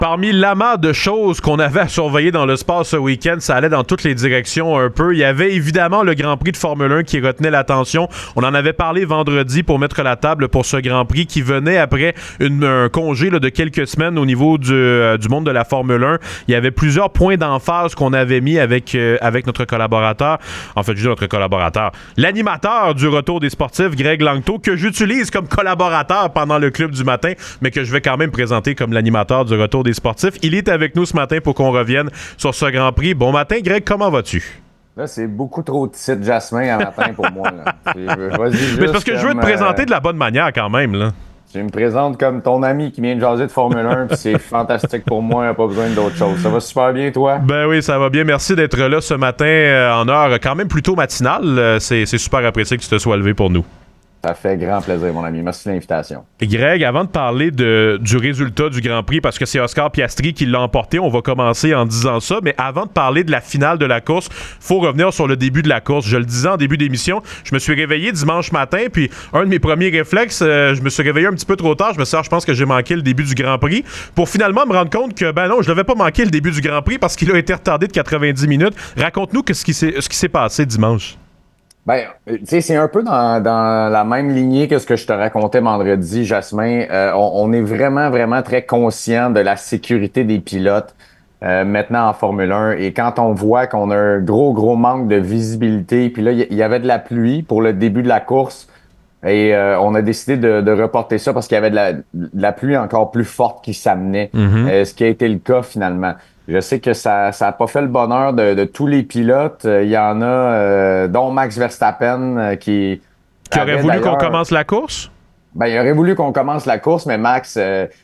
Parmi l'amas de choses qu'on avait à surveiller dans le sport ce week-end, ça allait dans toutes les directions un peu. Il y avait évidemment le Grand Prix de Formule 1 qui retenait l'attention. On en avait parlé vendredi pour mettre la table pour ce Grand Prix qui venait après un congé de quelques semaines au niveau du monde de la Formule 1. Il y avait plusieurs points d'emphase qu'on avait mis avec notre collaborateur. En fait, je dis notre collaborateur. L'animateur du Retour des sportifs, Greg Langto, que j'utilise comme collaborateur pendant le Club du matin, mais que je vais quand même présenter comme l'animateur du Retour des sportifs. Il est avec nous ce matin pour qu'on revienne sur ce Grand Prix. Bon matin, Greg, comment vas-tu? Là, c'est beaucoup trop de titres Jasmin à matin pour moi. Là. Mais c'est parce que je veux te présenter de la bonne manière quand même. Là. Tu me présentes comme ton ami qui vient de jaser de Formule 1, puis c'est fantastique pour moi, il n'y a pas besoin d'autre chose. Ça va super bien, toi? Ben oui, ça va bien. Merci d'être là ce matin en heure quand même plutôt matinale. C'est super apprécié que tu te sois levé pour nous. Ça fait grand plaisir, mon ami. Merci de l'invitation. Greg, avant de parler du résultat du Grand Prix, parce que c'est Oscar Piastri qui l'a emporté, on va commencer en disant ça, mais avant de parler de la finale de la course, faut revenir sur le début de la course. Je le disais en début d'émission, je me suis réveillé dimanche matin, puis un de mes premiers réflexes, je me suis réveillé un petit peu trop tard, je pense que j'ai manqué le début du Grand Prix, pour finalement me rendre compte que, ben non, je devais pas manquer le début du Grand Prix parce qu'il a été retardé de 90 minutes. Raconte-nous ce qui s'est passé dimanche. Ben, tu sais, c'est un peu dans la même lignée que ce que je te racontais vendredi, Jasmin. On est vraiment, vraiment très conscient de la sécurité des pilotes maintenant en Formule 1. Et quand on voit qu'on a un gros manque de visibilité, puis là, il y avait de la pluie pour le début de la course, et on a décidé de reporter ça parce qu'il y avait de la pluie encore plus forte qui s'amenait, ce qui a été le cas finalement. Je sais que ça a pas fait le bonheur de tous les pilotes. Il y en a, dont Max Verstappen, qui aurait voulu qu'on commence la course? Ben, il aurait voulu qu'on commence la course, mais Max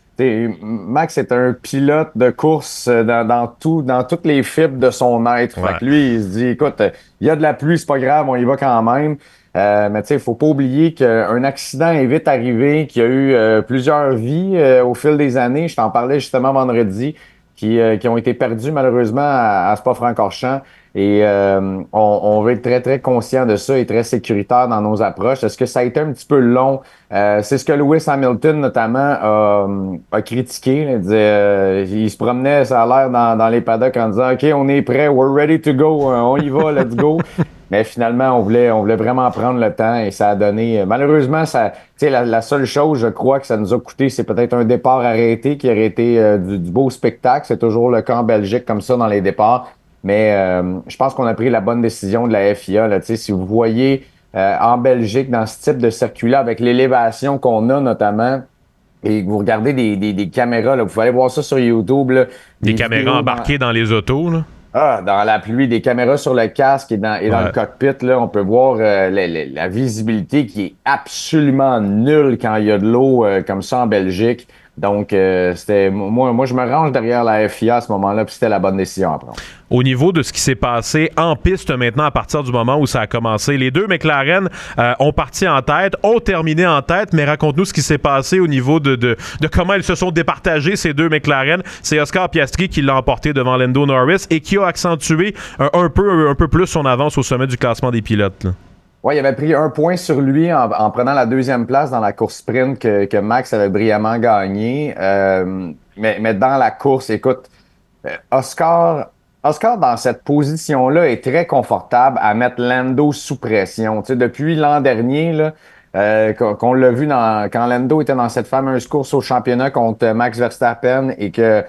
est un pilote de course dans toutes les fibres de son être. Ouais. Fait que lui, il se dit, écoute, il y a de la pluie, c'est pas grave, on y va quand même. Mais tu sais, il faut pas oublier qu'un accident est vite arrivé, qu'il y a eu plusieurs vies au fil des années. Je t'en parlais justement vendredi. Qui ont été perdus malheureusement à Spa-Francorchamps. Et on veut être très, très conscient de ça et très sécuritaire dans nos approches. Est-ce que ça a été un petit peu long? C'est ce que Lewis Hamilton, notamment, a critiqué. Il disait, il se promenait, ça a l'air, dans les paddocks en disant « OK, on est prêt, we're ready to go, on y va, let's go ». Mais finalement, on voulait vraiment prendre le temps et ça a donné... malheureusement, ça, tu sais, la seule chose, je crois, que ça nous a coûté, c'est peut-être un départ arrêté qui aurait été du beau spectacle. C'est toujours le cas en Belgique comme ça dans les départs. Mais je pense qu'on a pris la bonne décision de la FIA. Là. Tu sais, si vous voyez en Belgique, dans ce type de circuit-là, avec l'élévation qu'on a notamment, et que vous regardez des caméras, là, vous pouvez aller voir ça sur YouTube. Là, des caméras embarquées dans les autos, là. Dans la pluie, des caméras sur le casque et dans le cockpit, là, on peut voir la visibilité qui est absolument nulle quand il y a de l'eau comme ça en Belgique. Donc, c'était moi, je me range derrière la FIA à ce moment-là, puis c'était la bonne décision à prendre. Au niveau de ce qui s'est passé en piste maintenant, à partir du moment où ça a commencé, les deux McLaren ont parti en tête, ont terminé en tête, mais raconte-nous ce qui s'est passé au niveau de comment ils se sont départagés, ces deux McLaren. C'est Oscar Piastri qui l'a emporté devant Lando Norris et qui a accentué un peu plus son avance au sommet du classement des pilotes, là. Oui, il avait pris un point sur lui en prenant la deuxième place dans la course sprint que Max avait brillamment gagné. Mais dans la course, écoute, Oscar, dans cette position-là, est très confortable à mettre Lando sous pression. Tu sais, depuis l'an dernier, là, qu'on l'a vu quand Lando était dans cette fameuse course au championnat contre Max Verstappen et que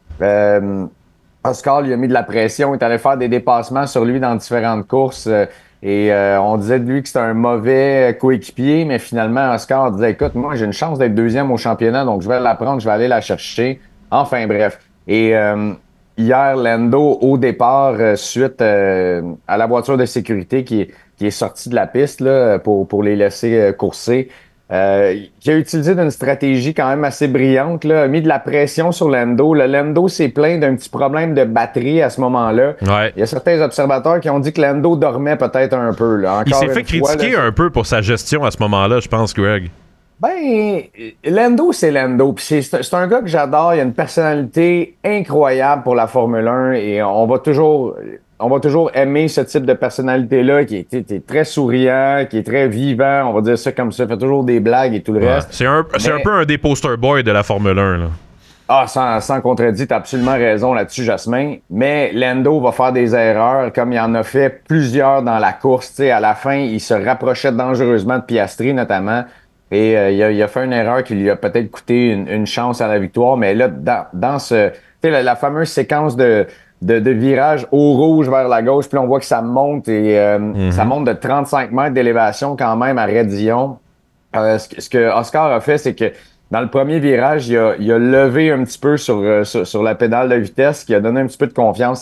Oscar lui a mis de la pression, il est allé faire des dépassements sur lui dans différentes courses. Et on disait de lui que c'était un mauvais coéquipier, mais finalement, Oscar disait, écoute, moi, j'ai une chance d'être deuxième au championnat, donc je vais la prendre, je vais aller la chercher. Enfin, bref. Et hier, Lando, au départ, suite à la voiture de sécurité qui est sortie de la piste là, pour les laisser courser, qui a utilisé d'une stratégie quand même assez brillante, là, a mis de la pression sur Lando. Le Lando s'est plaint d'un petit problème de batterie à ce moment-là. Ouais. Il y a certains observateurs qui ont dit que Lando dormait peut-être un peu. Là. Il s'est fait critiquer un peu pour sa gestion à ce moment-là, je pense, Greg. Ben, Lando, c'est Lando. Puis c'est un gars que j'adore. Il a une personnalité incroyable pour la Formule 1 et on va toujours aimer ce type de personnalité-là qui est très souriant, qui est très vivant, on va dire ça comme ça, fait toujours des blagues et tout le reste. C'est un peu un des poster boys de la Formule 1, là. Ah, sans contredit, t'as absolument raison là-dessus, Jasmin. Mais Lando va faire des erreurs, comme il en a fait plusieurs dans la course. Tu sais, à la fin, il se rapprochait dangereusement de Piastri, notamment. Et il a fait une erreur qui lui a peut-être coûté une chance à la victoire. Mais là, dans ce, tu sais, la fameuse séquence de virage au rouge vers la gauche, puis là, on voit que ça monte et ça monte de 35 mètres d'élévation quand même à Raidillon. Ce que Oscar a fait, c'est que dans le premier virage, il a levé un petit peu sur la pédale de vitesse, qui a donné un petit peu de confiance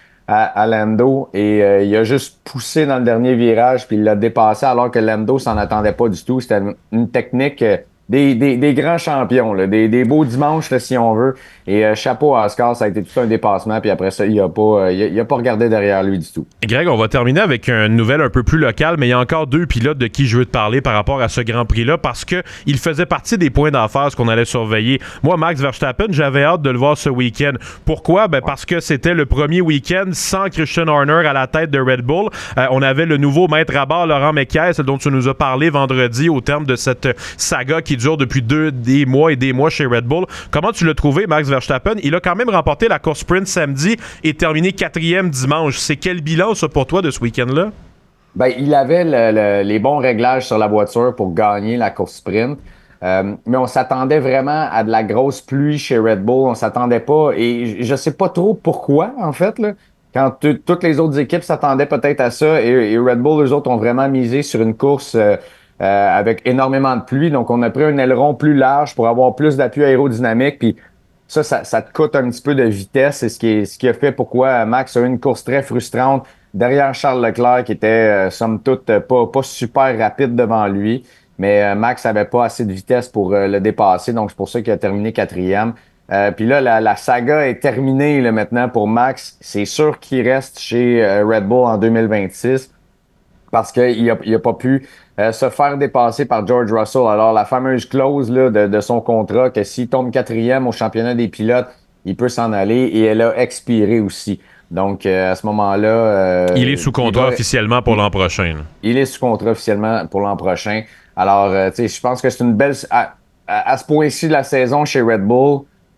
à Lando. Et il a juste poussé dans le dernier virage, puis il l'a dépassé alors que Lando s'en attendait pas du tout. C'était une technique des grands champions, là, des beaux dimanches, là, si on veut. Et chapeau à Oscar, ça a été tout un dépassement. Puis après ça, il a pas regardé derrière lui du tout. Greg, on va terminer avec une nouvelle un peu plus locale, mais il y a encore deux pilotes de qui je veux te parler par rapport à ce Grand Prix-là, parce que il faisait partie des points d'emphase qu'on allait surveiller. Moi, Max Verstappen, j'avais hâte de le voir ce week-end. Pourquoi? Ben parce que c'était le premier week-end sans Christian Horner à la tête de Red Bull. On avait le nouveau maître à bord, Laurent Mekies, dont tu nous as parlé vendredi au terme de cette saga qui dure depuis des mois et des mois chez Red Bull. Comment tu l'as trouvé, Max Verstappen? Il a quand même remporté la course sprint samedi et terminé 4e dimanche. C'est quel bilan, ça, pour toi, de ce week-end-là? Ben, il avait les bons réglages sur la voiture pour gagner la course sprint. Mais on s'attendait vraiment à de la grosse pluie chez Red Bull. On s'attendait pas. Et je sais pas trop pourquoi, en fait, là. Quand toutes les autres équipes s'attendaient peut-être à ça. Et Red Bull, eux autres, ont vraiment misé sur une course avec énormément de pluie. Donc, on a pris un aileron plus large pour avoir plus d'appui aérodynamique. Puis ça te coûte un petit peu de vitesse. C'est ce qui a fait pourquoi Max a eu une course très frustrante derrière Charles Leclerc, qui était, somme toute, pas super rapide devant lui. Mais Max avait pas assez de vitesse pour le dépasser. Donc, c'est pour ça qu'il a terminé 4e. Puis là, la saga est terminée là, maintenant pour Max. C'est sûr qu'il reste chez Red Bull en 2026 parce qu'il a pas pu se faire dépasser par George Russell. Alors, la fameuse clause là, de son contrat, que s'il tombe 4e au championnat des pilotes, il peut s'en aller, et elle a expiré aussi. Donc, à ce moment-là... il est sous contrat officiellement pour l'an prochain. Là. Il est sous contrat officiellement pour l'an prochain. Alors, tu sais, je pense que c'est une belle... À ce point-ci de la saison chez Red Bull,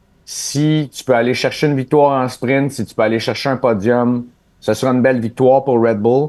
si tu peux aller chercher une victoire en sprint, si tu peux aller chercher un podium, ce sera une belle victoire pour Red Bull.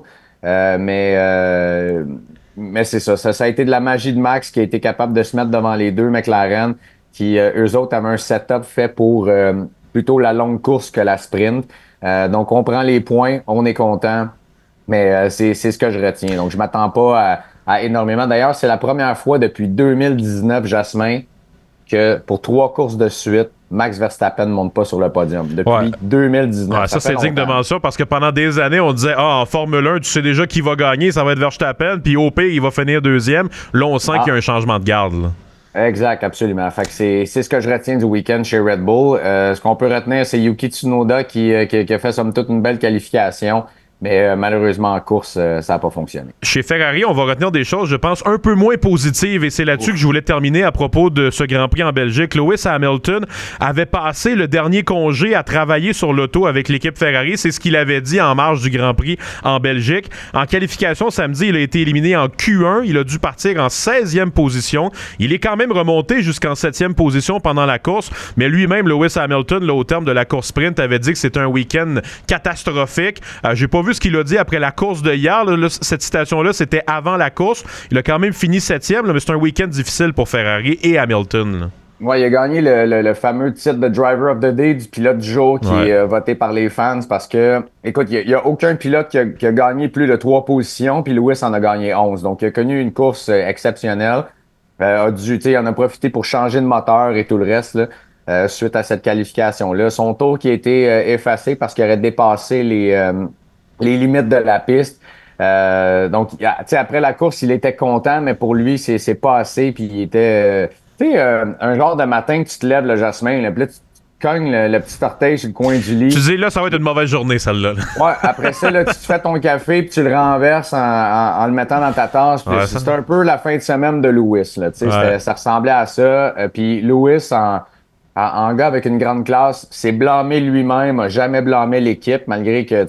Mais c'est ça. Ça a été de la magie de Max qui a été capable de se mettre devant les deux McLaren, qui, eux autres, avaient un setup fait pour plutôt la longue course que la sprint. Donc, on prend les points, on est content, mais c'est ce que je retiens. Donc, je m'attends pas à énormément. D'ailleurs, c'est la première fois depuis 2019, Jasmin, que pour 3 courses de suite, Max Verstappen ne monte pas sur le podium. Depuis 2019. Ouais, ça c'est digne de mention parce que pendant des années, on disait en Formule 1, tu sais déjà qui va gagner, ça va être Verstappen, puis au pire, il va finir 2e. Là, on sent qu'il y a un changement de garde. Là. Exact, absolument. Fait que c'est ce que je retiens du week-end chez Red Bull. Ce qu'on peut retenir, c'est Yuki Tsunoda qui a fait somme toute une belle qualification. Mais malheureusement, en course, ça n'a pas fonctionné. Chez Ferrari, on va retenir des choses, je pense, un peu moins positives. Et c'est là-dessus que je voulais terminer à propos de ce Grand Prix en Belgique. Lewis Hamilton avait passé le dernier congé à travailler sur l'auto avec l'équipe Ferrari. C'est ce qu'il avait dit en marge du Grand Prix en Belgique. En qualification, samedi, il a été éliminé en Q1. Il a dû partir en 16e position. Il est quand même remonté jusqu'en 7e position pendant la course. Mais lui-même, Lewis Hamilton, là, au terme de la course sprint, avait dit que c'était un week-end catastrophique. J'ai pas vu ce qu'il a dit après la course de hier. Là, cette citation-là, c'était avant la course. Il a quand même fini 7e, là, mais c'est un week-end difficile pour Ferrari et Hamilton. Oui, il a gagné le fameux titre de Driver of the Day, du pilote du jour, qui est voté par les fans parce que, écoute, il n'y a aucun pilote qui a gagné plus de 3 positions, puis Lewis en a gagné 11. Donc, il a connu une course exceptionnelle. Il en a profité pour changer de moteur et tout le reste là, suite à cette qualification-là. Son tour qui a été effacé parce qu'il aurait dépassé les limites de la piste. Donc, après la course, il était content, mais pour lui, c'est pas assez. Puis il était, un genre de matin que tu te lèves, le Jasmin, là, puis là, tu cognes le petit orteil sur le coin du lit. Tu dis, là, ça va être une mauvaise journée, celle-là. Ouais, après ça, là, tu te fais ton café, puis tu le renverses en le mettant dans ta tasse. Puis c'est un peu la fin de semaine de Lewis. Là, ça ressemblait à ça. Puis Lewis, en gars avec une grande classe, s'est blâmé lui-même, a jamais blâmé l'équipe, malgré que,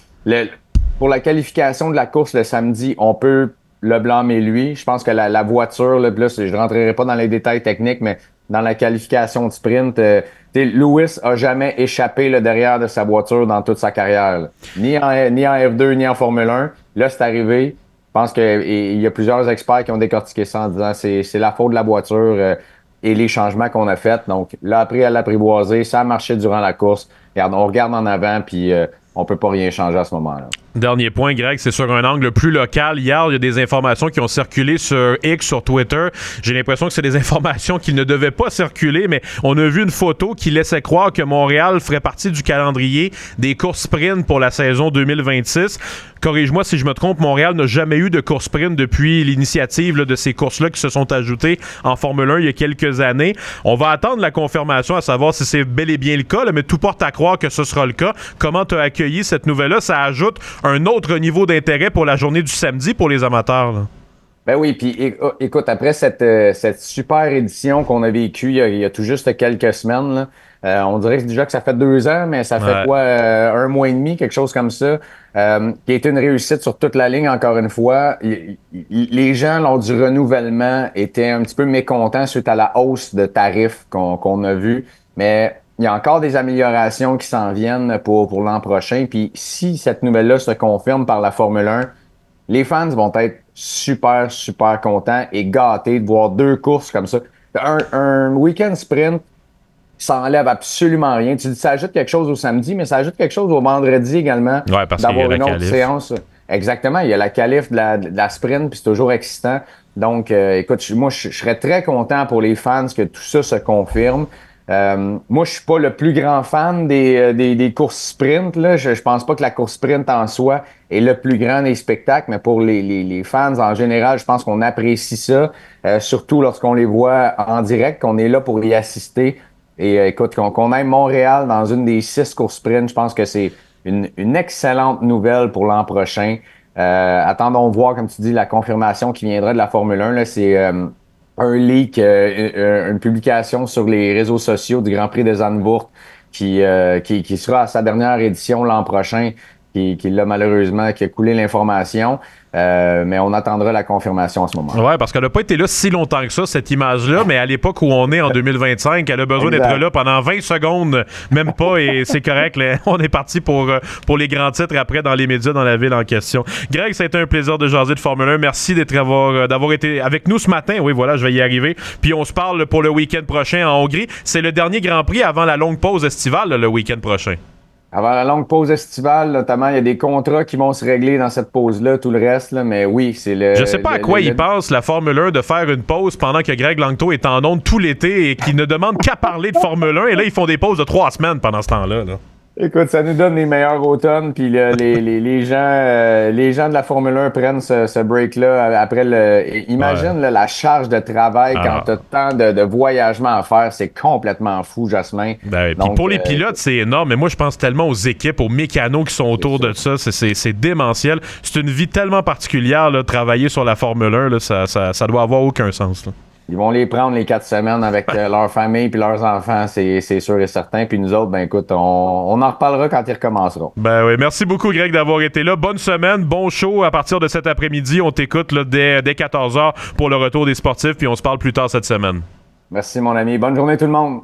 pour la qualification de la course le samedi, on peut le blâmer lui. Je pense que la voiture, là, je ne rentrerai pas dans les détails techniques, mais dans la qualification de sprint. Lewis a jamais échappé le derrière de sa voiture dans toute sa carrière, là. Ni en F2, ni en Formule 1. Là, c'est arrivé. Je pense qu'il y a plusieurs experts qui ont décortiqué ça en disant c'est la faute de la voiture et les changements qu'on a faits. Donc, là, après, à l'apprivoiser, ça a marché durant la course. Regarde, on regarde en avant, puis on peut pas rien changer à ce moment-là. Dernier point, Greg, c'est sur un angle plus local. Hier, il y a des informations qui ont circulé sur X, sur Twitter. J'ai l'impression que c'est des informations qui ne devaient pas circuler, mais on a vu une photo qui laissait croire que Montréal ferait partie du calendrier des courses sprint pour la saison 2026. Corrige-moi si je me trompe, Montréal n'a jamais eu de course sprint depuis l'initiative de ces courses-là qui se sont ajoutées en Formule 1 il y a quelques années. On va attendre la confirmation à savoir si c'est bel et bien le cas, là, mais tout porte à croire que ce sera le cas. Comment tu as accueilli cette nouvelle-là? Ça ajoute un autre niveau d'intérêt pour la journée du samedi pour les amateurs, là. Ben oui, puis écoute, après cette super édition qu'on a vécue il y a tout juste quelques semaines, là, on dirait déjà que ça fait 2 ans, mais ça fait quoi, 1 mois et demi, quelque chose comme ça, qui a été une réussite sur toute la ligne, encore une fois. Les gens, lors du renouvellement, étaient un petit peu mécontents suite à la hausse de tarifs qu'on a vu, mais il y a encore des améliorations qui s'en viennent pour l'an prochain. Puis si cette nouvelle-là se confirme par la Formule 1, les fans vont être super, super contents et gâtés de voir 2 courses comme ça. Un week-end sprint, ça enlève absolument rien. Tu dis ça ajoute quelque chose au samedi, mais ça ajoute quelque chose au vendredi également. Ouais, parce qu'il y a d'avoir la une autre qualif. séance. Exactement, il y a la qualif de la sprint, puis c'est toujours excitant. Donc, écoute, moi, je serais très content pour les fans que tout ça se confirme. Moi, je suis pas le plus grand fan des courses sprint, là. Je pense pas que la course sprint en soi est le plus grand des spectacles, mais pour les fans en général, je pense qu'on apprécie ça, surtout lorsqu'on les voit en direct, qu'on est là pour y assister. Et écoute, qu'on aime Montréal dans une des 6 courses sprint, je pense que c'est une excellente nouvelle pour l'an prochain. Attendons voir, comme tu dis, la confirmation qui viendra de la Formule 1. Là, c'est un leak, une publication sur les réseaux sociaux du Grand Prix de Zandvoort qui sera à sa dernière édition l'an prochain, qui l'a malheureusement, qui a coulé l'information. Mais on attendra la confirmation à ce moment-là. Ouais, parce qu'elle n'a pas été là si longtemps que ça, cette image-là, mais à l'époque où on est en 2025, elle a besoin d'être là pendant 20 secondes, même pas, et c'est correct. Là, on est parti pour les grands titres après dans les médias dans la ville en question. Greg, ça a été un plaisir de jaser de Formule 1. Merci d'avoir été avec nous ce matin. Oui, voilà, je vais y arriver. Puis on se parle pour le week-end prochain en Hongrie. C'est le dernier Grand Prix avant la longue pause estivale, là, le week-end prochain. Avant la longue pause estivale, notamment, il y a des contrats qui vont se régler dans cette pause-là, tout le reste, là, mais oui, c'est le... Je sais pas à quoi il pense, la Formule 1, de faire une pause pendant que Greg Langto est en ondes tout l'été et qu'il ne demande qu'à parler de Formule 1, et là, ils font des pauses de 3 semaines pendant ce temps-là, là. Écoute, ça nous donne les meilleurs automnes, puis les gens de la Formule 1 prennent ce break-là après imagine là, la charge de travail quand t'as tant de voyagement à faire, c'est complètement fou, Jasmin. Ben, puis pour les pilotes, c'est énorme, mais moi je pense tellement aux équipes, aux mécanos qui sont autour de ça, c'est démentiel. C'est une vie tellement particulière, là, travailler sur la Formule 1, là, ça doit avoir aucun sens, là. Ils vont les prendre les 4 semaines avec leur famille puis leurs enfants, c'est sûr et certain. Puis nous autres, ben écoute, on en reparlera quand ils recommenceront. Ben oui, merci beaucoup Greg d'avoir été là. Bonne semaine, bon show à partir de cet après-midi. On t'écoute là, dès 14h pour le retour des sportifs, puis on se parle plus tard cette semaine. Merci mon ami. Bonne journée tout le monde.